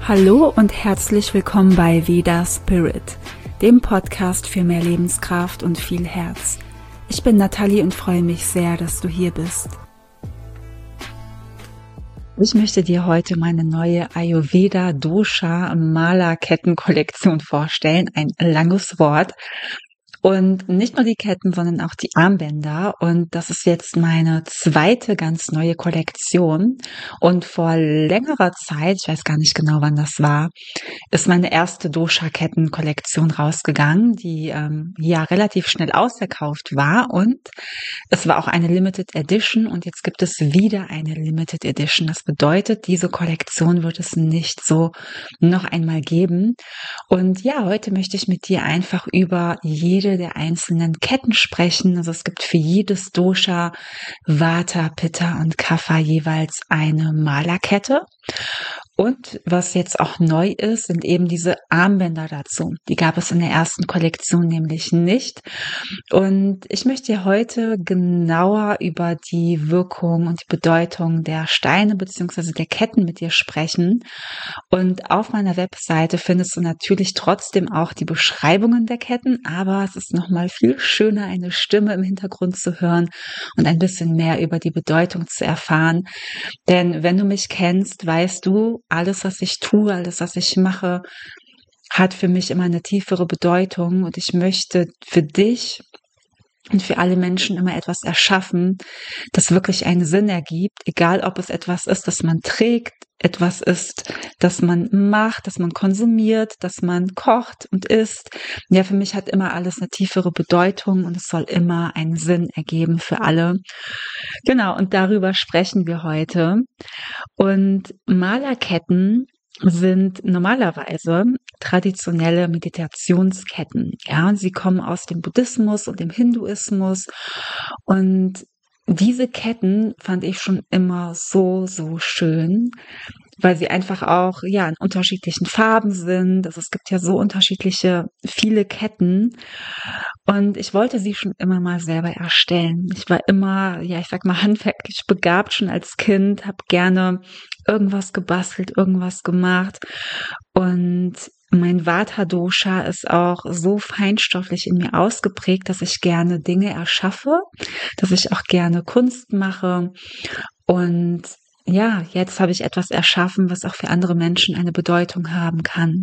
Hallo und herzlich willkommen bei Veda Spirit, dem Podcast für mehr Lebenskraft und viel Herz. Ich bin Nathalie und freue mich sehr, dass du hier bist. Ich möchte dir heute meine neue Ayurveda Dosha Malerkettenkollektion vorstellen. Ein langes Wort. Und nicht nur die Ketten, sondern auch die Armbänder. Und das ist jetzt meine zweite ganz neue Kollektion. Und vor längerer Zeit, ich weiß gar nicht genau, wann das war, ist meine erste Dosha-Ketten-Kollektion rausgegangen, die ja relativ schnell ausverkauft war. Und es war auch eine Limited Edition. Und jetzt gibt es wieder eine Limited Edition. Das bedeutet, diese Kollektion wird es nicht so noch einmal geben. Und ja, heute möchte ich mit dir einfach über jede der einzelnen Ketten sprechen. Also es gibt für jedes Dosha, Vata, Pitta und Kapha jeweils eine Malerkette. Und was jetzt auch neu ist, sind eben diese Armbänder dazu. Die gab es in der ersten Kollektion nämlich nicht. Und ich möchte dir heute genauer über die Wirkung und die Bedeutung der Steine bzw. der Ketten mit dir sprechen. Und auf meiner Webseite findest du natürlich trotzdem auch die Beschreibungen der Ketten, aber es ist nochmal viel schöner, eine Stimme im Hintergrund zu hören und ein bisschen mehr über die Bedeutung zu erfahren. Denn wenn du mich kennst, weißt du, alles, was ich tue, alles, was ich mache, hat für mich immer eine tiefere Bedeutung und ich möchte für dich und für alle Menschen immer etwas erschaffen, das wirklich einen Sinn ergibt, egal ob es etwas ist, das man trägt, etwas ist, das man macht, das man konsumiert, das man kocht und isst. Ja, für mich hat immer alles eine tiefere Bedeutung und es soll immer einen Sinn ergeben für alle. Genau, und darüber sprechen wir heute. Und Malerketten sind normalerweise traditionelle Meditationsketten. Ja, sie kommen aus dem Buddhismus und dem Hinduismus. Und diese Ketten fand ich schon immer so, so schön, weil sie einfach auch, ja, in unterschiedlichen Farben sind. Also es gibt ja so unterschiedliche, viele Ketten. Und ich wollte sie schon immer mal selber erstellen. Ich war immer, ja, ich sag mal, handwerklich begabt schon als Kind, habe gerne irgendwas gebastelt, irgendwas gemacht. Und mein Vata-Dosha ist auch so feinstofflich in mir ausgeprägt, dass ich gerne Dinge erschaffe, dass ich auch gerne Kunst mache. Und ja, jetzt habe ich etwas erschaffen, was auch für andere Menschen eine Bedeutung haben kann.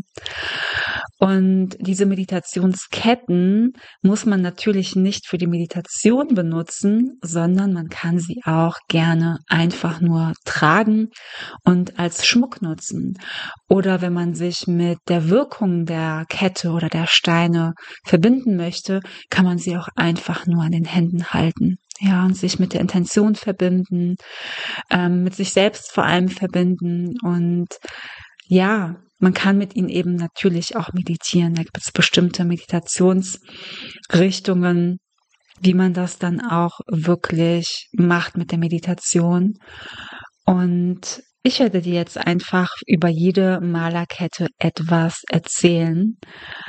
Und diese Meditationsketten muss man natürlich nicht für die Meditation benutzen, sondern man kann sie auch gerne einfach nur tragen und als Schmuck nutzen. Oder wenn man sich mit der Wirkung der Kette oder der Steine verbinden möchte, kann man sie auch einfach nur an den Händen halten. Ja, und sich mit der Intention verbinden, mit sich selbst vor allem verbinden und ja, man kann mit ihnen eben natürlich auch meditieren. Da gibt es bestimmte Meditationsrichtungen, wie man das dann auch wirklich macht mit der Meditation. Und ich werde dir jetzt einfach über jede Malerkette etwas erzählen.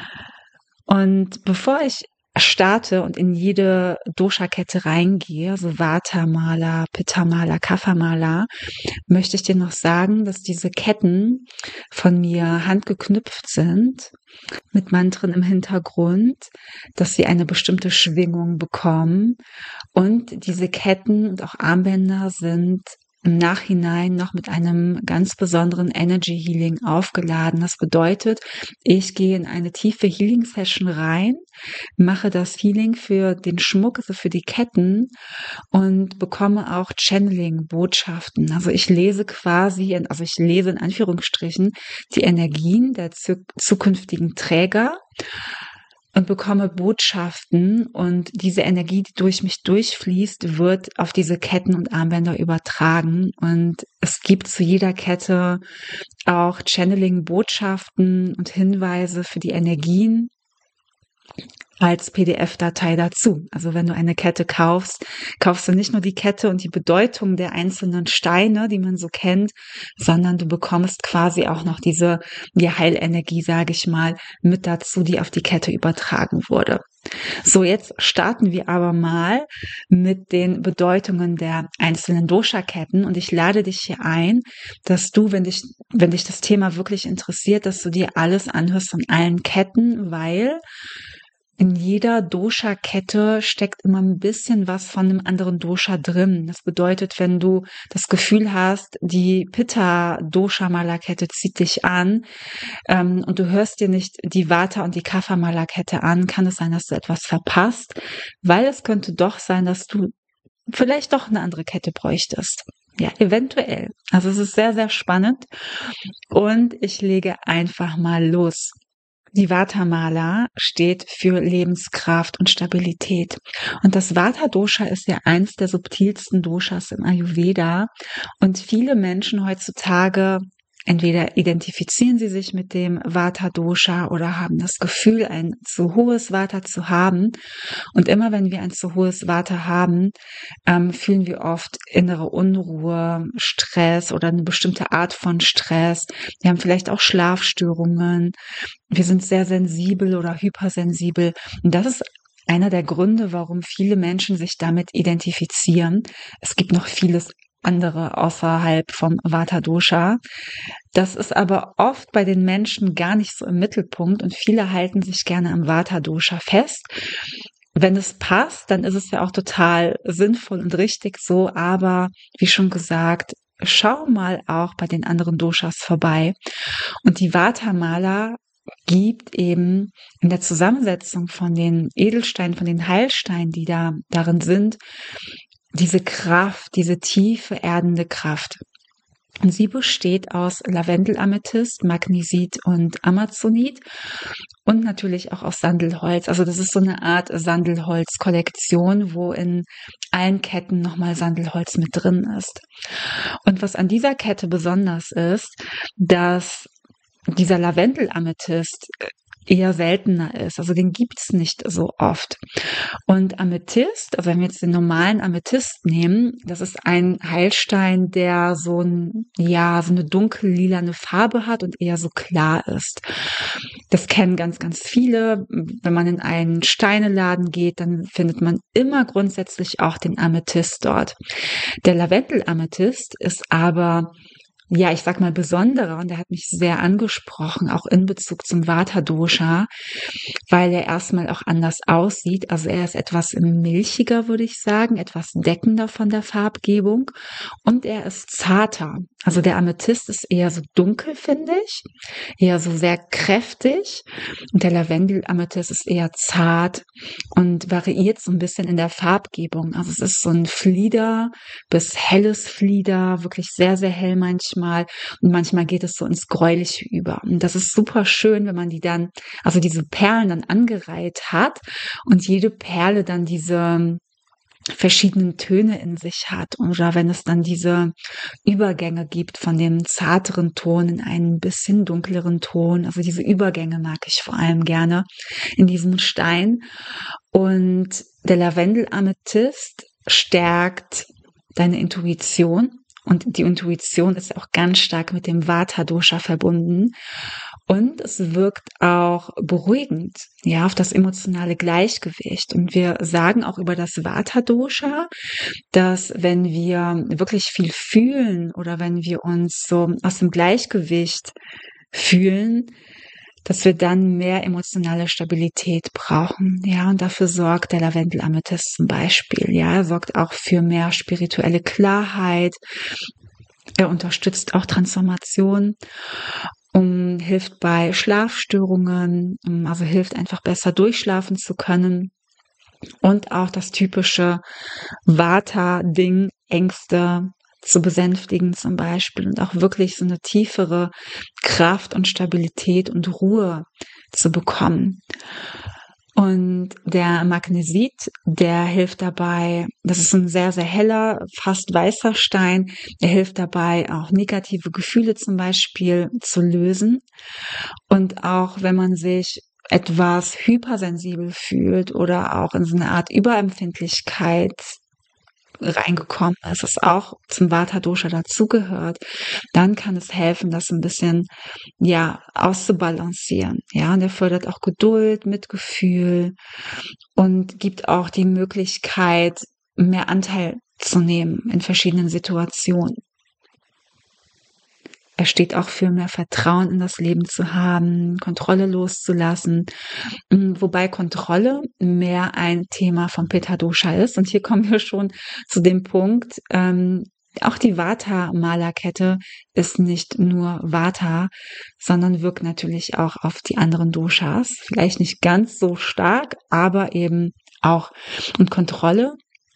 Und bevor ich starte und in jede Dosha-Kette reingehe, also Vata-Mala, Pitta-Mala, Kapha-Mala, möchte ich dir noch sagen, dass diese Ketten von mir handgeknüpft sind, mit Mantren im Hintergrund, dass sie eine bestimmte Schwingung bekommen. Und diese Ketten und auch Armbänder sind im Nachhinein noch mit einem ganz besonderen Energy Healing aufgeladen. Das bedeutet, ich gehe in eine tiefe Healing Session rein, mache das Healing für den Schmuck, also für die Ketten und bekomme auch Channeling-Botschaften. Also ich lese ich lese in Anführungsstrichen die Energien der zukünftigen Träger und bekomme Botschaften und diese Energie, die durch mich durchfließt, wird auf diese Ketten und Armbänder übertragen und es gibt zu jeder Kette auch Channeling-Botschaften und Hinweise für die Energien als PDF-Datei dazu. Also wenn du eine Kette kaufst, kaufst du nicht nur die Kette und die Bedeutung der einzelnen Steine, die man so kennt, sondern du bekommst quasi auch noch diese Heilenergie, sage ich mal, mit dazu, die auf die Kette übertragen wurde. So, jetzt starten wir aber mal mit den Bedeutungen der einzelnen Dosha-Ketten und ich lade dich hier ein, dass du, wenn dich das Thema wirklich interessiert, dass du dir alles anhörst von allen Ketten, weil in jeder Dosha-Kette steckt immer ein bisschen was von einem anderen Dosha drin. Das bedeutet, wenn du das Gefühl hast, die Pitta-Dosha-Mala-Kette zieht dich an, und du hörst dir nicht die Vata- und die Kapha-Mala-Kette an, kann es sein, dass du etwas verpasst, weil es könnte doch sein, dass du vielleicht doch eine andere Kette bräuchtest. Ja, eventuell. Also es ist sehr, sehr spannend und ich lege einfach mal los. Die Vata-Mala steht für Lebenskraft und Stabilität. Und das Vata-Dosha ist ja eins der subtilsten Doshas im Ayurveda. Und viele Menschen heutzutage entweder identifizieren sie sich mit dem Vata-Dosha oder haben das Gefühl, ein zu hohes Vata zu haben. Und immer wenn wir ein zu hohes Vata haben, fühlen wir oft innere Unruhe, Stress oder eine bestimmte Art von Stress. Wir haben vielleicht auch Schlafstörungen. Wir sind sehr sensibel oder hypersensibel. Und das ist einer der Gründe, warum viele Menschen sich damit identifizieren. Es gibt noch vieles andere außerhalb vom Vata-Dosha. Das ist aber oft bei den Menschen gar nicht so im Mittelpunkt und viele halten sich gerne am Vata-Dosha fest. Wenn es passt, dann ist es ja auch total sinnvoll und richtig so, aber wie schon gesagt, schau mal auch bei den anderen Doshas vorbei. Und die Vata-Mala gibt eben in der Zusammensetzung von den Edelsteinen, von den Heilsteinen, die darin sind, diese Kraft, diese tiefe erdende Kraft. Und sie besteht aus Lavendel-Amethyst, Magnesit und Amazonit und natürlich auch aus Sandelholz. Also das ist so eine Art Sandelholz-Kollektion, wo in allen Ketten nochmal Sandelholz mit drin ist. Und was an dieser Kette besonders ist, dass dieser Lavendel-Amethyst eher seltener ist. Also den gibt's nicht so oft. Und Amethyst, also wenn wir jetzt den normalen Amethyst nehmen, das ist ein Heilstein, der so eine dunkel-lilane Farbe hat und eher so klar ist. Das kennen ganz, ganz viele. Wenn man in einen Steineladen geht, dann findet man immer grundsätzlich auch den Amethyst dort. Der Lavendel-Amethyst ist aber ich sag mal besonderer und der hat mich sehr angesprochen, auch in Bezug zum Vata-Dosha, weil er erstmal auch anders aussieht. Also er ist etwas milchiger, würde ich sagen, etwas deckender von der Farbgebung und er ist zarter. Also der Amethyst ist eher so dunkel, finde ich, eher so sehr kräftig und der Lavendel-Amethyst ist eher zart und variiert so ein bisschen in der Farbgebung. Also es ist so ein Flieder bis helles Flieder, wirklich sehr, sehr hell manchmal und manchmal geht es so ins Gräuliche über. Und das ist super schön, wenn man diese Perlen dann angereiht hat und jede Perle dann diese verschiedenen Töne in sich hat oder wenn es dann diese Übergänge gibt von dem zarteren Ton in einen bisschen dunkleren Ton. Also diese Übergänge mag ich vor allem gerne in diesem Stein. Und der Lavendel-Amethyst stärkt deine Intuition. Und die Intuition ist auch ganz stark mit dem Vata-Dosha verbunden. Und es wirkt auch beruhigend, auf das emotionale Gleichgewicht. Und wir sagen auch über das Vata-Dosha, dass wenn wir wirklich viel fühlen oder wenn wir uns so aus dem Gleichgewicht fühlen, dass wir dann mehr emotionale Stabilität brauchen. Und dafür sorgt der Lavendel-Amethyst zum Beispiel. Er sorgt auch für mehr spirituelle Klarheit. Er unterstützt auch Transformation und hilft bei Schlafstörungen, also hilft einfach besser durchschlafen zu können. Und auch das typische Vata-Ding, Ängste zu besänftigen zum Beispiel und auch wirklich so eine tiefere Kraft und Stabilität und Ruhe zu bekommen. Und der Magnesit, der hilft dabei, das ist ein sehr, sehr heller, fast weißer Stein, der hilft dabei, auch negative Gefühle zum Beispiel zu lösen. Und auch wenn man sich etwas hypersensibel fühlt oder auch in so eine Art Überempfindlichkeit reingekommen ist, was auch zum Vata-Dosha dazugehört, dann kann es helfen, das ein bisschen, ja, auszubalancieren. Ja, und der fördert auch Geduld, Mitgefühl und gibt auch die Möglichkeit, mehr Anteil zu nehmen in verschiedenen Situationen. Er steht auch für mehr Vertrauen in das Leben zu haben, Kontrolle loszulassen, wobei Kontrolle mehr ein Thema vom Pitta-Dosha ist. Und hier kommen wir schon zu dem Punkt, auch die Vata-Mala-Kette ist nicht nur Vata, sondern wirkt natürlich auch auf die anderen Doshas. Vielleicht nicht ganz so stark, aber eben auch. Und Kontrolle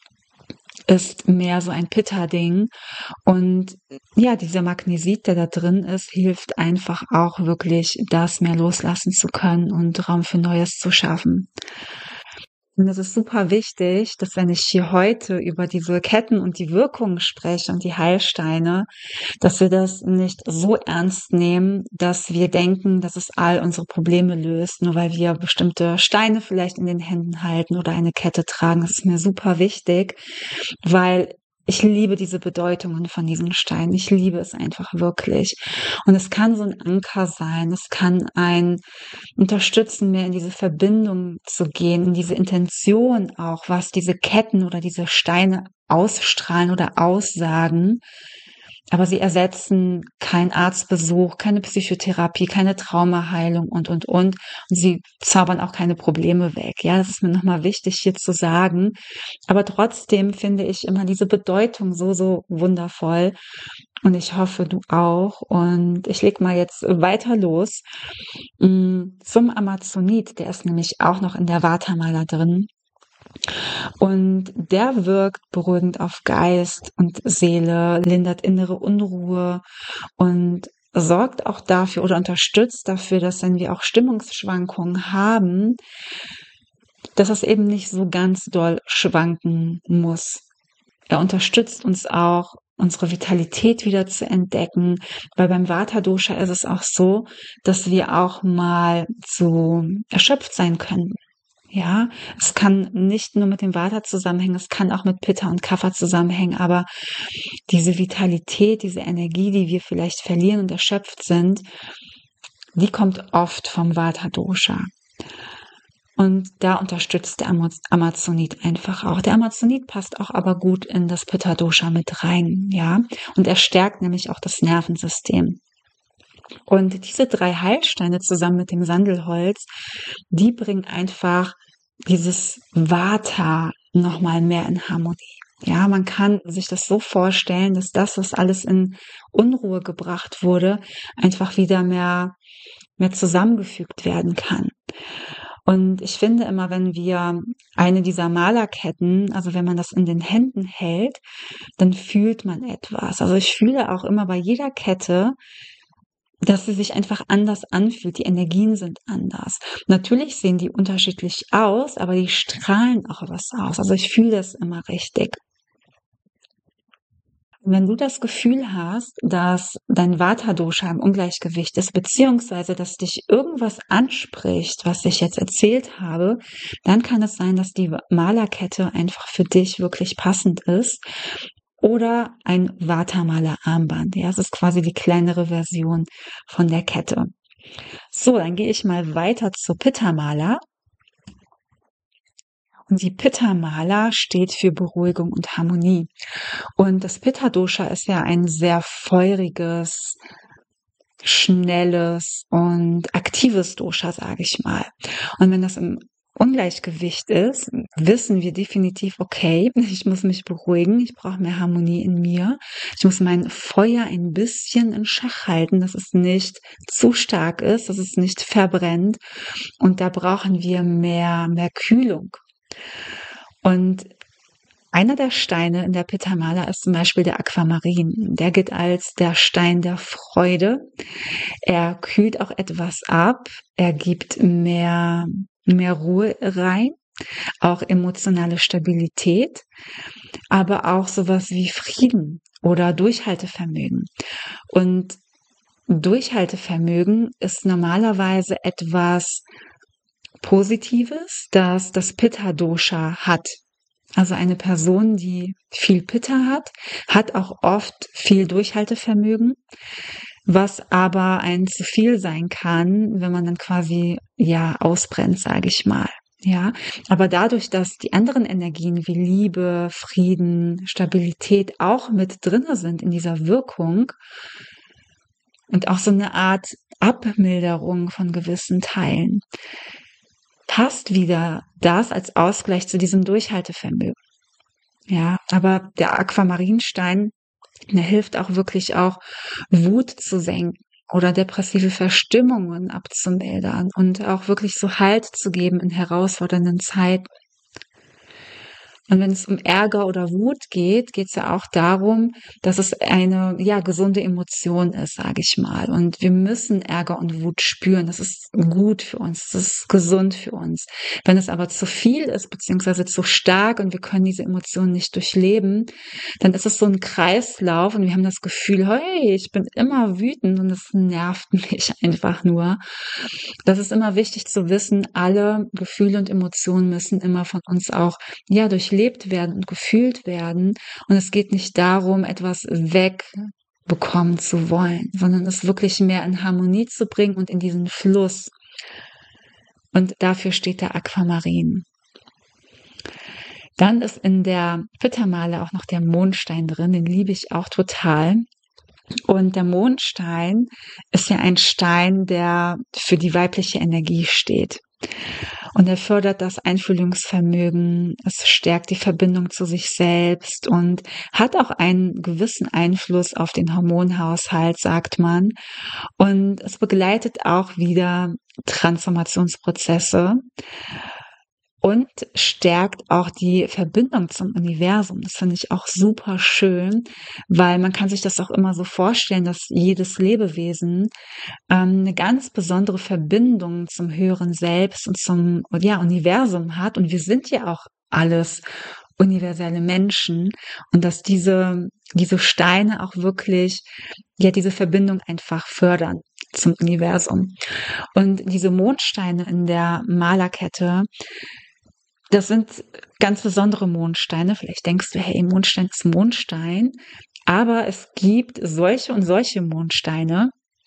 ist mehr so ein Pitta-Ding. Und ja, dieser Magnesit, der da drin ist, hilft einfach auch wirklich, das mehr loslassen zu können und Raum für Neues zu schaffen. Und es ist super wichtig, dass wenn ich hier heute über diese Ketten und die Wirkungen spreche und die Heilsteine, dass wir das nicht so ernst nehmen, dass wir denken, dass es all unsere Probleme löst, nur weil wir bestimmte Steine vielleicht in den Händen halten oder eine Kette tragen. Das ist mir super wichtig, weil ich liebe diese Bedeutungen von diesen Steinen. Ich liebe es einfach wirklich. Und es kann so ein Anker sein. Es kann ein Unterstützen, mehr in diese Verbindung zu gehen, in diese Intention auch, was diese Ketten oder diese Steine ausstrahlen oder aussagen. Aber sie ersetzen keinen Arztbesuch, keine Psychotherapie, keine Traumaheilung und. Und sie zaubern auch keine Probleme weg. Ja, das ist mir nochmal wichtig hier zu sagen. Aber trotzdem finde ich immer diese Bedeutung so, so wundervoll. Und ich hoffe, du auch. Und ich leg mal jetzt weiter los zum Amazonit. Der ist nämlich auch noch in der Vata-Mala drin. Und der wirkt beruhigend auf Geist und Seele, lindert innere Unruhe und sorgt auch dafür oder unterstützt dafür, dass wenn wir auch Stimmungsschwankungen haben, dass es eben nicht so ganz doll schwanken muss. Er unterstützt uns auch, unsere Vitalität wieder zu entdecken, weil beim Vata-Dosha ist es auch so, dass wir auch mal so erschöpft sein können. Ja, es kann nicht nur mit dem Vata zusammenhängen, es kann auch mit Pitta und Kapha zusammenhängen, aber diese Vitalität, diese Energie, die wir vielleicht verlieren und erschöpft sind, die kommt oft vom Vata-Dosha. Und da unterstützt der Amazonit einfach auch. Der Amazonit passt auch aber gut in das Pitta-Dosha mit rein, ja. Und er stärkt nämlich auch das Nervensystem. Und diese 3 Heilsteine zusammen mit dem Sandelholz, die bringen einfach dieses Vata nochmal mehr in Harmonie. Ja, man kann sich das so vorstellen, dass das, was alles in Unruhe gebracht wurde, einfach wieder mehr zusammengefügt werden kann. Und ich finde immer, wenn wir eine dieser Malerketten, also wenn man das in den Händen hält, dann fühlt man etwas. Also ich fühle auch immer bei jeder Kette, dass sie sich einfach anders anfühlt. Die Energien sind anders. Natürlich sehen die unterschiedlich aus, aber die strahlen auch was aus. Also ich fühle das immer richtig. Wenn du das Gefühl hast, dass dein Vata-Dosha im Ungleichgewicht ist, beziehungsweise dass dich irgendwas anspricht, was ich jetzt erzählt habe, dann kann es sein, dass die Malerkette einfach für dich wirklich passend ist. Oder ein Vata-Maler-Armband. Ja, es ist quasi die kleinere Version von der Kette. So, dann gehe ich mal weiter zur Pitta-Mala. Und die Pitta-Mala steht für Beruhigung und Harmonie. Und das Pitta-Dosha ist ja ein sehr feuriges, schnelles und aktives Dosha, sage ich mal. Und wenn das im Ungleichgewicht ist, wissen wir definitiv, okay, ich muss mich beruhigen, ich brauche mehr Harmonie in mir, ich muss mein Feuer ein bisschen in Schach halten, dass es nicht zu stark ist, dass es nicht verbrennt, und da brauchen wir mehr Kühlung. Und einer der Steine in der Pitta-Mala ist zum Beispiel der Aquamarin. Der gilt als der Stein der Freude. Er kühlt auch etwas ab, er gibt mehr Ruhe rein, auch emotionale Stabilität, aber auch sowas wie Frieden oder Durchhaltevermögen. Und Durchhaltevermögen ist normalerweise etwas Positives, dass das Pitta-Dosha hat. Also eine Person, die viel Pitta hat auch oft viel Durchhaltevermögen, was aber ein zu viel sein kann, wenn man dann quasi, ja, ausbrennt, sage ich mal. Ja, aber dadurch, dass die anderen Energien wie Liebe, Frieden, Stabilität auch mit drinne sind in dieser Wirkung und auch so eine Art Abmilderung von gewissen Teilen, passt wieder das als Ausgleich zu diesem Durchhaltevermögen. Ja, aber der Aquamarinstein, der hilft auch wirklich auch, Wut zu senken oder depressive Verstimmungen abzumildern und auch wirklich so Halt zu geben in herausfordernden Zeiten. Und wenn es um Ärger oder Wut geht, geht es ja auch darum, dass es eine, ja, gesunde Emotion ist, sage ich mal. Und wir müssen Ärger und Wut spüren. Das ist gut für uns, das ist gesund für uns. Wenn es aber zu viel ist, beziehungsweise zu stark und wir können diese Emotionen nicht durchleben, dann ist es so ein Kreislauf und wir haben das Gefühl, hey, ich bin immer wütend und es nervt mich einfach nur. Das ist immer wichtig zu wissen, alle Gefühle und Emotionen müssen immer von uns auch, ja, durchlebt werden und gefühlt werden. Und es geht nicht darum, etwas wegbekommen zu wollen, sondern es wirklich mehr in Harmonie zu bringen und in diesen Fluss. Und dafür steht der Aquamarin. Dann ist in der Pitta-Mala auch noch der Mondstein drin, den liebe ich auch total. Und der Mondstein ist ja ein Stein, der für die weibliche Energie steht. Und er fördert das Einfühlungsvermögen, es stärkt die Verbindung zu sich selbst und hat auch einen gewissen Einfluss auf den Hormonhaushalt, sagt man. Und es begleitet auch wieder Transformationsprozesse und stärkt auch die Verbindung zum Universum. Das finde ich auch super schön, weil man kann sich das auch immer so vorstellen, dass jedes Lebewesen eine ganz besondere Verbindung zum höheren Selbst und zum, ja, Universum hat. Und wir sind ja auch alles universelle Menschen und dass diese Steine auch wirklich, ja, diese Verbindung einfach fördern zum Universum. Und diese Mondsteine in der Malerkette, das sind ganz besondere Mondsteine. Vielleicht denkst du, hey, Mondstein ist Mondstein. Aber es gibt solche und solche Mondsteine,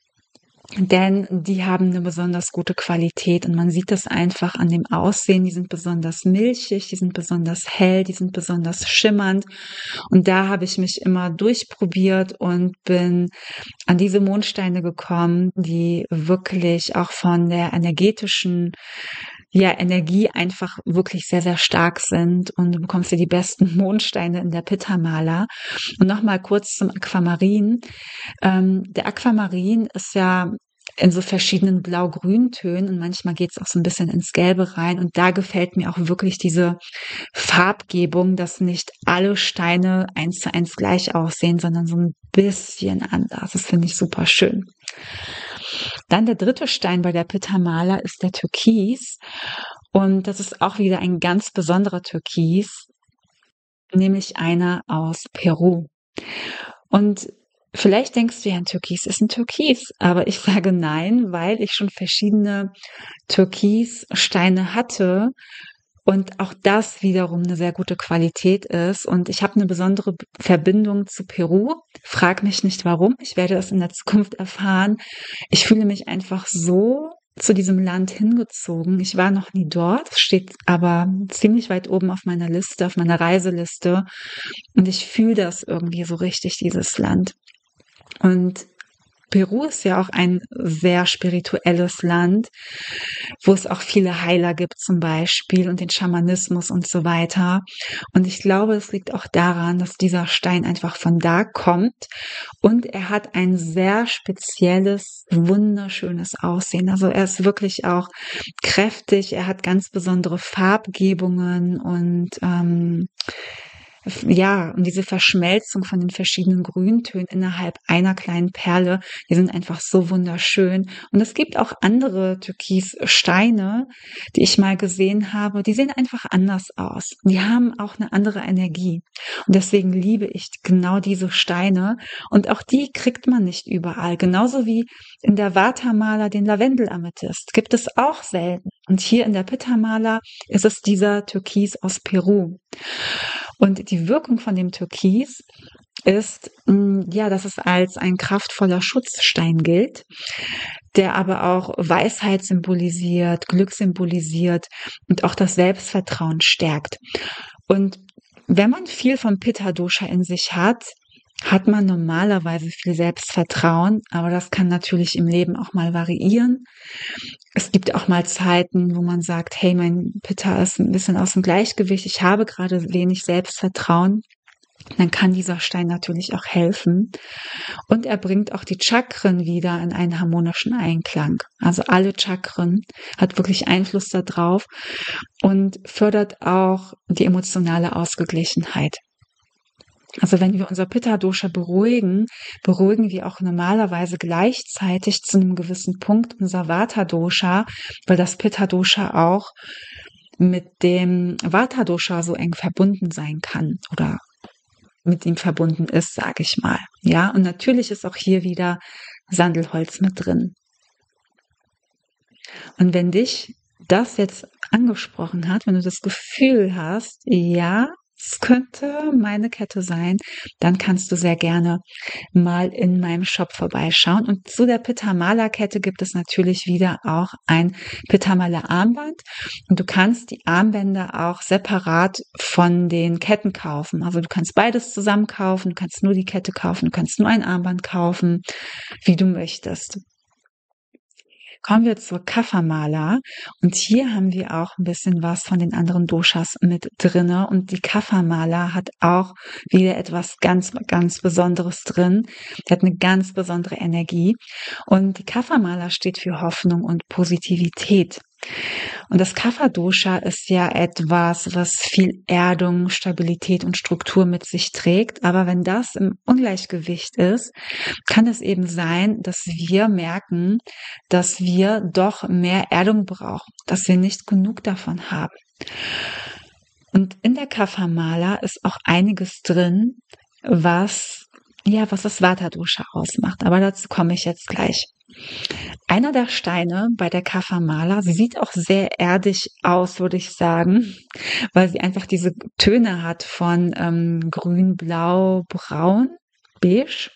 denn die haben eine besonders gute Qualität und man sieht das einfach an dem Aussehen. Die sind besonders milchig, die sind besonders hell, die sind besonders schimmernd. Und da habe ich mich immer durchprobiert und bin an diese Mondsteine gekommen, die wirklich auch von der energetischen, ja, Energie einfach wirklich sehr, sehr stark sind und du bekommst ja die besten Mondsteine in der Pitta-Mala. Und nochmal kurz zum Aquamarin. Der Aquamarin ist ja in so verschiedenen Blau-Grün-Tönen und manchmal geht es auch so ein bisschen ins Gelbe rein und da gefällt mir auch wirklich diese Farbgebung, dass nicht alle Steine 1:1 gleich aussehen, sondern so ein bisschen anders. Das finde ich super schön. Dann der dritte Stein bei der Pitta-Mala ist der Türkis. Und das ist auch wieder ein ganz besonderer Türkis, nämlich einer aus Peru. Und vielleicht denkst du ja, ein Türkis ist ein Türkis, aber ich sage nein, weil ich schon verschiedene Türkissteine hatte und auch das wiederum eine sehr gute Qualität ist. Und ich habe eine besondere Verbindung zu Peru. Frag mich nicht warum. Ich werde das in der Zukunft erfahren. Ich fühle mich einfach so zu diesem Land hingezogen. Ich war noch nie dort, steht aber ziemlich weit oben auf meiner Liste, auf meiner Reiseliste. Und ich fühle das irgendwie so richtig, dieses Land. Und Peru ist ja auch ein sehr spirituelles Land, wo es auch viele Heiler gibt zum Beispiel und den Schamanismus und so weiter. Und ich glaube, es liegt auch daran, dass dieser Stein einfach von da kommt und er hat ein sehr spezielles, wunderschönes Aussehen. Also er ist wirklich auch kräftig, er hat ganz besondere Farbgebungen und ja, und diese Verschmelzung von den verschiedenen Grüntönen innerhalb einer kleinen Perle, die sind einfach so wunderschön. Und es gibt auch andere Türkissteine, die ich mal gesehen habe, die sehen einfach anders aus. Die haben auch eine andere Energie. Und deswegen liebe ich genau diese Steine. Und auch die kriegt man nicht überall. Genauso wie in der Vata-Mala den Lavendel-Amethyst gibt es auch selten. Und hier in der Pitta-Mala ist es dieser Türkis aus Peru. Und die Wirkung von dem Türkis ist, ja, dass es als ein kraftvoller Schutzstein gilt, der aber auch Weisheit symbolisiert, Glück symbolisiert und auch das Selbstvertrauen stärkt. Und wenn man viel von Pitta-Dosha in sich hat, hat man normalerweise viel Selbstvertrauen, aber das kann natürlich im Leben auch mal variieren. Es gibt auch mal Zeiten, wo man sagt, hey, mein Pitta ist ein bisschen aus dem Gleichgewicht, ich habe gerade wenig Selbstvertrauen. Dann kann dieser Stein natürlich auch helfen. Und er bringt auch die Chakren wieder in einen harmonischen Einklang. Also alle Chakren, hat wirklich Einfluss darauf und fördert auch die emotionale Ausgeglichenheit. Also wenn wir unser Pitta-Dosha beruhigen, beruhigen wir auch normalerweise gleichzeitig zu einem gewissen Punkt unser Vata-Dosha, weil das Pitta-Dosha auch mit dem Vata-Dosha so eng verbunden sein kann oder mit ihm verbunden ist, sage ich mal. Ja, und natürlich ist auch hier wieder Sandelholz mit drin. Und wenn dich das jetzt angesprochen hat, wenn du das Gefühl hast, ja, es könnte meine Kette sein, dann kannst du sehr gerne mal in meinem Shop vorbeischauen. Und zu der Pitta-Mala-Kette gibt es natürlich wieder auch ein Pitta-Mala-Armband. Und du kannst die Armbänder auch separat von den Ketten kaufen. Also du kannst beides zusammen kaufen, du kannst nur die Kette kaufen, du kannst nur ein Armband kaufen, wie du möchtest. Kommen wir zur Kapha-Mala und hier haben wir auch ein bisschen was von den anderen Doshas mit drinne und die Kapha-Mala hat auch wieder etwas ganz, ganz Besonderes drin. Die hat eine ganz besondere Energie und die Kapha-Mala steht für Hoffnung und Positivität. Und das Kapha-Dosha ist ja etwas, was viel Erdung, Stabilität und Struktur mit sich trägt. Aber wenn das im Ungleichgewicht ist, kann es eben sein, dass wir merken, dass wir doch mehr Erdung brauchen, dass wir nicht genug davon haben. Und in der Kapha-Mala ist auch einiges drin, was das Vata-Dosha ausmacht. Aber dazu komme ich jetzt gleich. Einer der Steine bei der Kapha-Mala, sie sieht auch sehr erdig aus, würde ich sagen, weil sie einfach diese Töne hat von grün, blau, braun, beige.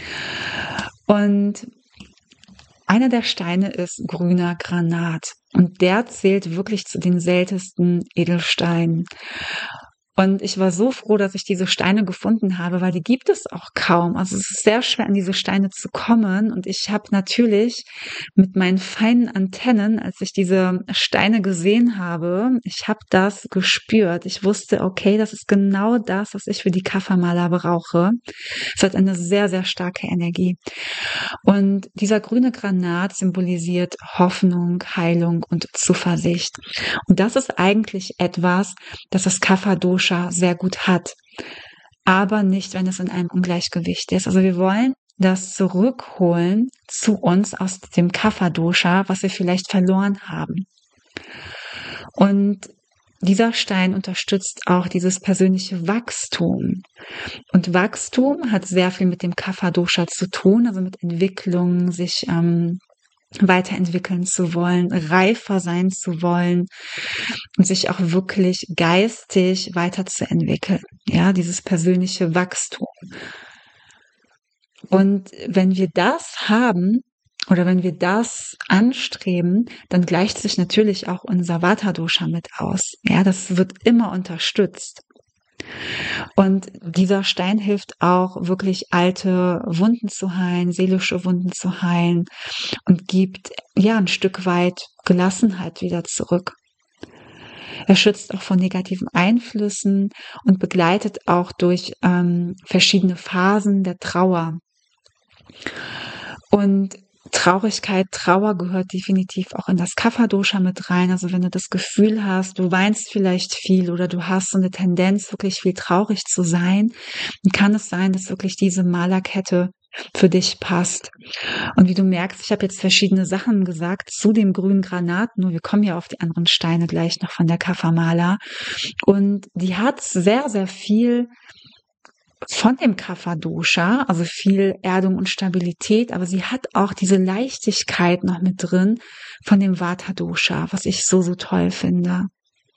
Und einer der Steine ist grüner Granat und der zählt wirklich zu den seltensten Edelsteinen. Und ich war so froh, dass ich diese Steine gefunden habe, weil die gibt es auch kaum. Also es ist sehr schwer, an diese Steine zu kommen. Und ich habe natürlich mit meinen feinen Antennen, als ich diese Steine gesehen habe, ich habe das gespürt. Ich wusste, okay, das ist genau das, was ich für die Kapha-Mala brauche. Es hat eine sehr, sehr starke Energie. Und dieser grüne Granat symbolisiert Hoffnung, Heilung und Zuversicht. Und das ist eigentlich etwas, das das Kapha-Dosha sehr gut hat, aber nicht, wenn es in einem Ungleichgewicht ist. Also wir wollen das zurückholen zu uns aus dem Kapha-Dosha, was wir vielleicht verloren haben. Und dieser Stein unterstützt auch dieses persönliche Wachstum. Und Wachstum hat sehr viel mit dem Kapha-Dosha zu tun, also mit Entwicklung, sich weiterentwickeln zu wollen, reifer sein zu wollen und sich auch wirklich geistig weiterzuentwickeln. Ja, dieses persönliche Wachstum. Und wenn wir das haben oder wenn wir das anstreben, dann gleicht sich natürlich auch unser Vata-Dosha mit aus. Ja, das wird immer unterstützt. Und dieser Stein hilft auch wirklich alte Wunden zu heilen, seelische Wunden zu heilen und gibt ja ein Stück weit Gelassenheit wieder zurück. Er schützt auch vor negativen Einflüssen und begleitet auch durch verschiedene Phasen der Trauer. Und Traurigkeit, Trauer gehört definitiv auch in das Kapha-Dosha mit rein. Also wenn du das Gefühl hast, du weinst vielleicht viel oder du hast so eine Tendenz, wirklich viel traurig zu sein, dann kann es sein, dass wirklich diese Malerkette für dich passt. Und wie du merkst, ich habe jetzt verschiedene Sachen gesagt zu dem grünen Granat, nur wir kommen ja auf die anderen Steine gleich noch von der Kapha-Mala. Und die hat sehr, sehr viel von dem Kapha-Dosha, also viel Erdung und Stabilität, aber sie hat auch diese Leichtigkeit noch mit drin von dem Vata-Dosha, was ich so, so toll finde.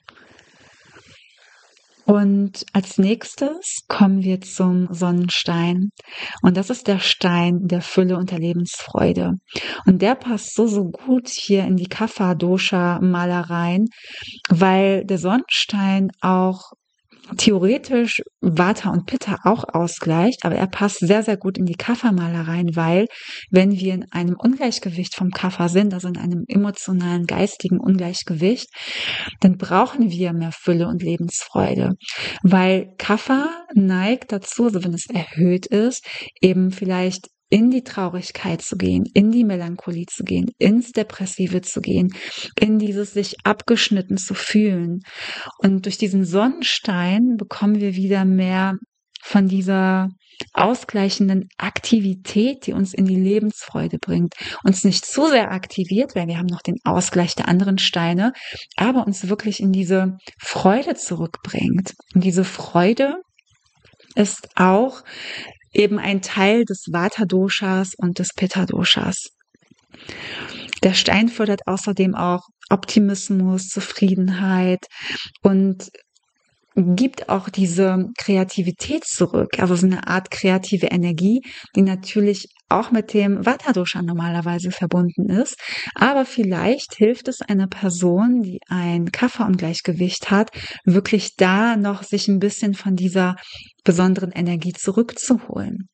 Und als nächstes kommen wir zum Sonnenstein. Und das ist der Stein der Fülle und der Lebensfreude. Und der passt so, so gut hier in die Kapha-Dosha-Malereien, weil der Sonnenstein auch theoretisch Vata und Pitta auch ausgleicht, aber er passt sehr, sehr gut in die Kapha-Mala rein, weil wenn wir in einem Ungleichgewicht vom Kapha sind, also in einem emotionalen, geistigen Ungleichgewicht, dann brauchen wir mehr Fülle und Lebensfreude, weil Kapha neigt dazu, also wenn es erhöht ist, eben vielleicht in die Traurigkeit zu gehen, in die Melancholie zu gehen, ins Depressive zu gehen, in dieses sich abgeschnitten zu fühlen. Und durch diesen Sonnenstein bekommen wir wieder mehr von dieser ausgleichenden Aktivität, die uns in die Lebensfreude bringt. Uns nicht zu sehr aktiviert, weil wir haben noch den Ausgleich der anderen Steine, aber uns wirklich in diese Freude zurückbringt. Und diese Freude ist auch eben ein Teil des Vata-Doshas und des Pitta-Doshas. Der Stein fördert außerdem auch Optimismus, Zufriedenheit und gibt auch diese Kreativität zurück, also so eine Art kreative Energie, die natürlich auch mit dem Vata-Dosha normalerweise verbunden ist. Aber vielleicht hilft es einer Person, die ein Kapha-Ungleichgewicht hat, wirklich da noch sich ein bisschen von dieser besonderen Energie zurückzuholen.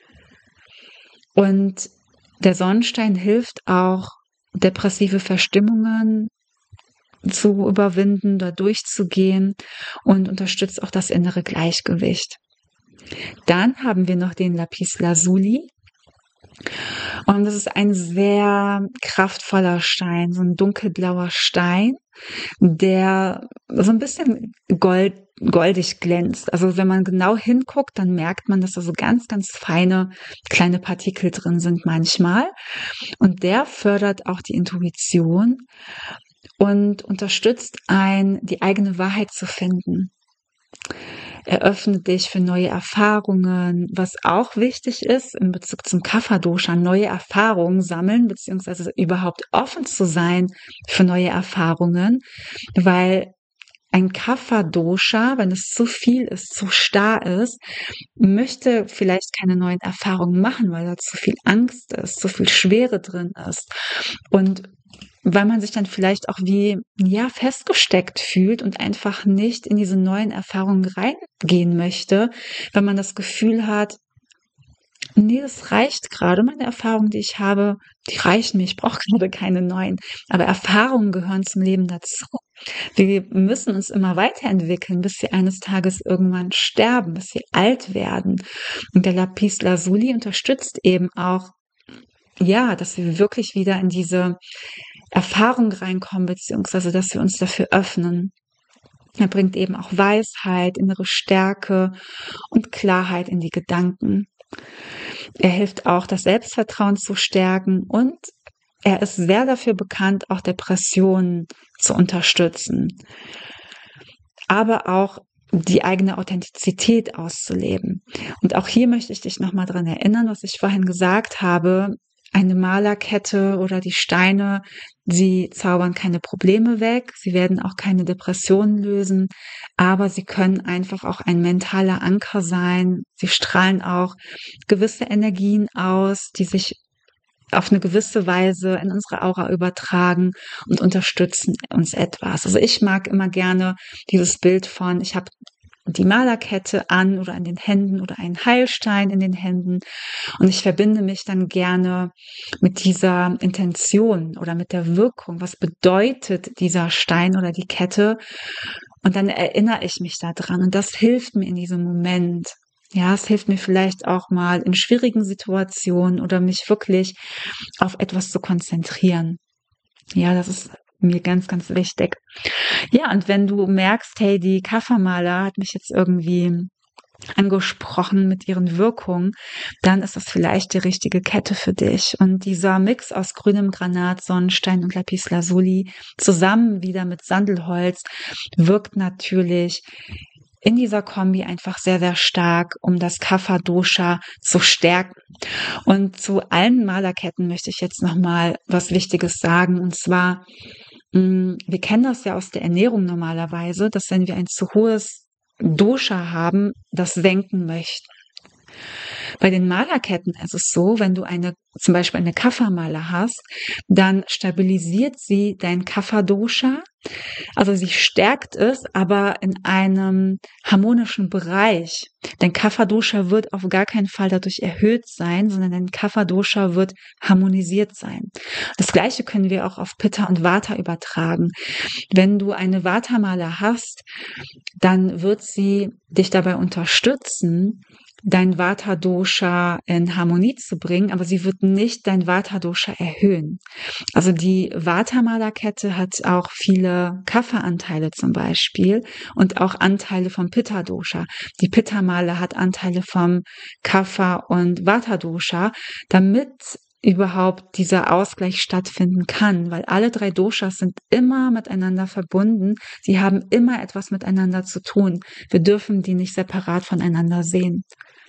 Und der Sonnenstein hilft auch, depressive Verstimmungen zu überwinden, da durchzugehen und unterstützt auch das innere Gleichgewicht. Dann haben wir noch den Lapis Lazuli. Und das ist ein sehr kraftvoller Stein, so ein dunkelblauer Stein, der so ein bisschen goldig glänzt. Also wenn man genau hinguckt, dann merkt man, dass da so ganz, ganz feine kleine Partikel drin sind manchmal. Und der fördert auch die Intuition und unterstützt einen, die eigene Wahrheit zu finden. Er öffnet dich für neue Erfahrungen, was auch wichtig ist in Bezug zum Kapha-Dosha, neue Erfahrungen sammeln, beziehungsweise überhaupt offen zu sein für neue Erfahrungen, weil ein Kapha-Dosha, wenn es zu viel ist, zu starr ist, möchte vielleicht keine neuen Erfahrungen machen, weil da zu viel Angst ist, zu viel Schwere drin ist. Und weil man sich dann vielleicht auch wie, ja, festgesteckt fühlt und einfach nicht in diese neuen Erfahrungen reingehen möchte, weil man das Gefühl hat, nee, das reicht gerade. Meine Erfahrungen, die ich habe, die reichen mir. Ich brauche gerade keine neuen. Aber Erfahrungen gehören zum Leben dazu. Wir müssen uns immer weiterentwickeln, bis wir eines Tages irgendwann sterben, bis wir alt werden. Und der Lapis Lazuli unterstützt eben auch, ja, dass wir wirklich wieder in diese Erfahrung reinkommen, beziehungsweise dass wir uns dafür öffnen. Er bringt eben auch Weisheit, innere Stärke und Klarheit in die Gedanken. Er hilft auch, das Selbstvertrauen zu stärken und er ist sehr dafür bekannt, auch Depressionen zu unterstützen, aber auch die eigene Authentizität auszuleben. Und auch hier möchte ich dich nochmal dran erinnern, was ich vorhin gesagt habe. Eine Malerkette oder die Steine, sie zaubern keine Probleme weg, sie werden auch keine Depressionen lösen, aber sie können einfach auch ein mentaler Anker sein. Sie strahlen auch gewisse Energien aus, die sich auf eine gewisse Weise in unsere Aura übertragen und unterstützen uns etwas. Also ich mag immer gerne dieses Bild von, ich habe die Malerkette an oder an den Händen oder einen Heilstein in den Händen und ich verbinde mich dann gerne mit dieser Intention oder mit der Wirkung. Was bedeutet dieser Stein oder die Kette? Und dann erinnere ich mich daran und das hilft mir in diesem Moment. Ja, es hilft mir vielleicht auch mal in schwierigen Situationen oder mich wirklich auf etwas zu konzentrieren. Ja, das ist mir ganz, ganz wichtig. Ja, und wenn du merkst, hey, die Kaffermaler hat mich jetzt irgendwie angesprochen mit ihren Wirkungen, dann ist das vielleicht die richtige Kette für dich. Und dieser Mix aus grünem Granat, Sonnenstein und Lapislazuli zusammen wieder mit Sandelholz wirkt natürlich in dieser Kombi einfach sehr, sehr stark, um das Kapha-Dosha zu stärken. Und zu allen Malerketten möchte ich jetzt noch mal was Wichtiges sagen. Und zwar, wir kennen das ja aus der Ernährung normalerweise, dass wenn wir ein zu hohes Dosha haben, das senken möchten. Bei den Malerketten ist es so, wenn du zum Beispiel eine Kapha-Maler hast, dann stabilisiert sie dein Kapha-Dosha. Also sie stärkt es, aber in einem harmonischen Bereich. Dein Kapha-Dosha wird auf gar keinen Fall dadurch erhöht sein, sondern dein Kapha-Dosha wird harmonisiert sein. Das Gleiche können wir auch auf Pitta und Vata übertragen. Wenn du eine Vata-Maler hast, dann wird sie dich dabei unterstützen, dein Vata-Dosha in Harmonie zu bringen, aber sie wird nicht dein Vata-Dosha erhöhen. Also die Vata-Malerkette hat auch viele Kapha-Anteile zum Beispiel und auch Anteile vom Pitta-Dosha. Die Pitta-Maler hat Anteile vom Kapha- und Vata-Dosha, damit überhaupt dieser Ausgleich stattfinden kann, weil alle drei Doshas sind immer miteinander verbunden. Sie haben immer etwas miteinander zu tun. Wir dürfen die nicht separat voneinander sehen.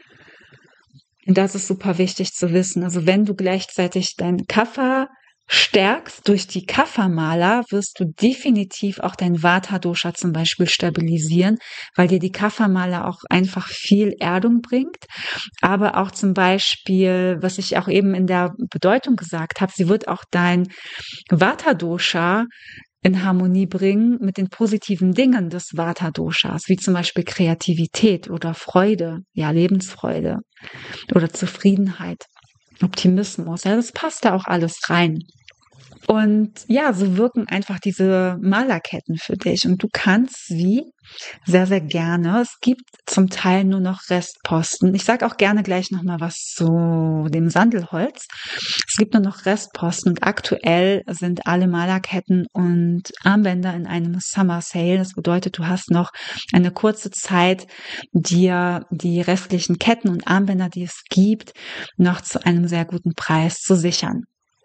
Und das ist super wichtig zu wissen. Also wenn du gleichzeitig dein Kapha stärkst durch die Kapha-Maler, wirst du definitiv auch dein Vata-Dosha zum Beispiel stabilisieren, weil dir die Kapha-Maler auch einfach viel Erdung bringt. Aber auch zum Beispiel, was ich auch eben in der Bedeutung gesagt habe, sie wird auch dein Vata-Dosha in Harmonie bringen mit den positiven Dingen des Vata-Doshas, wie zum Beispiel Kreativität oder Freude, ja, Lebensfreude oder Zufriedenheit, Optimismus. Ja, das passt da auch alles rein. Und ja, so wirken einfach diese Malerketten für dich. Und du kannst sie sehr, sehr gerne. Es gibt zum Teil nur noch Restposten. Ich sage auch gerne gleich nochmal was zu dem Sandelholz. Es gibt nur noch Restposten und aktuell sind alle Malerketten und Armbänder in einem Summer Sale. Das bedeutet, du hast noch eine kurze Zeit, dir die restlichen Ketten und Armbänder, die es gibt, noch zu einem sehr guten Preis zu sichern.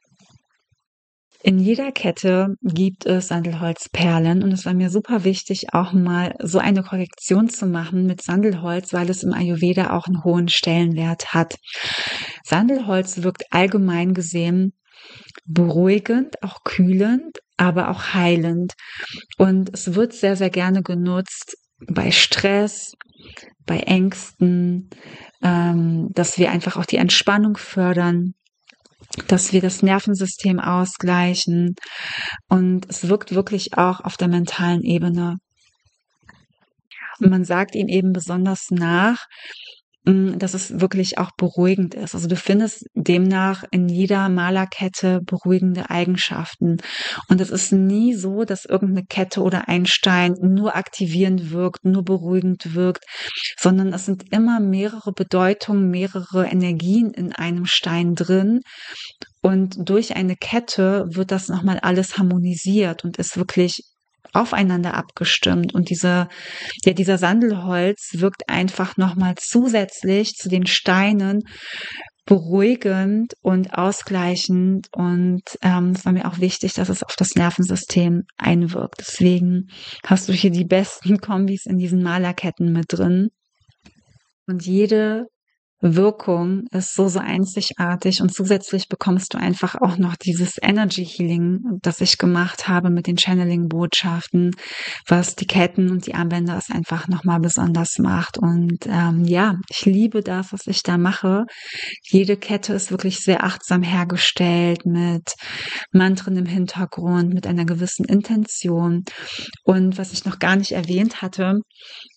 In jeder Kette gibt es Sandelholzperlen und es war mir super wichtig, auch mal so eine Korrektion zu machen mit Sandelholz, weil es im Ayurveda auch einen hohen Stellenwert hat. Sandelholz wirkt allgemein gesehen beruhigend, auch kühlend, aber auch heilend. Und es wird sehr, sehr gerne genutzt bei Stress, bei Ängsten, dass wir einfach auch die Entspannung fördern, dass wir das Nervensystem ausgleichen und es wirkt wirklich auch auf der mentalen Ebene. Und man sagt ihm eben besonders nach, dass es wirklich auch beruhigend ist. Also du findest demnach in jeder Malerkette beruhigende Eigenschaften. Und es ist nie so, dass irgendeine Kette oder ein Stein nur aktivierend wirkt, nur beruhigend wirkt, sondern es sind immer mehrere Bedeutungen, mehrere Energien in einem Stein drin. Und durch eine Kette wird das nochmal alles harmonisiert und ist wirklich aufeinander abgestimmt. Und dieser Sandelholz wirkt einfach nochmal zusätzlich zu den Steinen beruhigend und ausgleichend. Und es war mir auch wichtig, dass es auf das Nervensystem einwirkt. Deswegen hast du hier die besten Kombis in diesen Malerketten mit drin. Und jede Wirkung ist so, so einzigartig und zusätzlich bekommst du einfach auch noch dieses Energy Healing, das ich gemacht habe mit den Channeling-Botschaften, was die Ketten und die Armbänder es einfach nochmal besonders macht. Und ja, ich liebe das, was ich da mache. Jede Kette ist wirklich sehr achtsam hergestellt mit Mantren im Hintergrund, mit einer gewissen Intention. Und was ich noch gar nicht erwähnt hatte,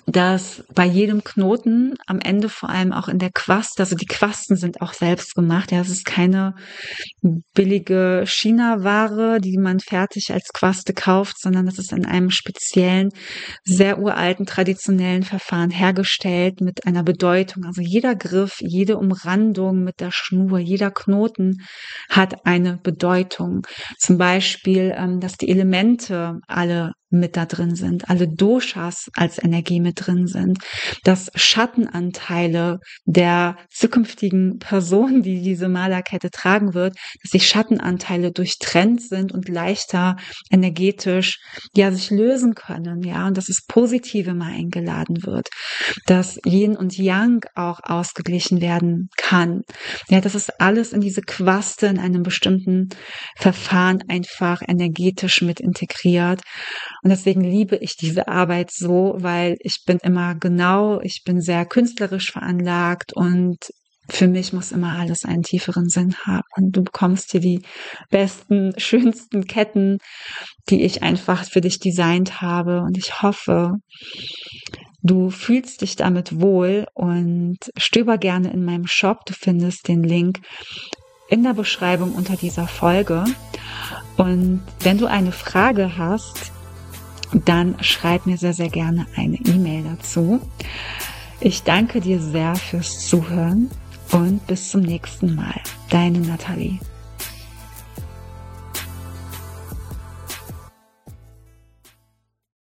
dass bei jedem Knoten am Ende vor allem auch in der Quaste, also die Quasten sind auch selbst gemacht. Ja, es ist keine billige China-Ware, die man fertig als Quaste kauft, sondern das ist in einem speziellen, sehr uralten, traditionellen Verfahren hergestellt mit einer Bedeutung. Also jeder Griff, jede Umrandung mit der Schnur, jeder Knoten hat eine Bedeutung. Zum Beispiel, dass die Elemente alle mit da drin sind, alle Doshas als Energie mit drin sind, dass Schattenanteile der zukünftigen Person, die diese Malerkette tragen wird, dass die Schattenanteile durchtrennt sind und leichter energetisch ja sich lösen können, ja, und dass das Positive mal eingeladen wird, dass Yin und Yang auch ausgeglichen werden kann. Ja, das ist alles in diese Quaste in einem bestimmten Verfahren einfach energetisch mit integriert. Und deswegen liebe ich diese Arbeit so, weil ich bin sehr künstlerisch veranlagt und für mich muss immer alles einen tieferen Sinn haben. Und du bekommst hier die besten, schönsten Ketten, die ich einfach für dich designt habe. Und ich hoffe, du fühlst dich damit wohl und stöber gerne in meinem Shop. Du findest den Link in der Beschreibung unter dieser Folge. Und wenn du eine Frage hast, dann schreib mir sehr, sehr gerne eine E-Mail dazu. Ich danke dir sehr fürs Zuhören und bis zum nächsten Mal. Deine Nathalie.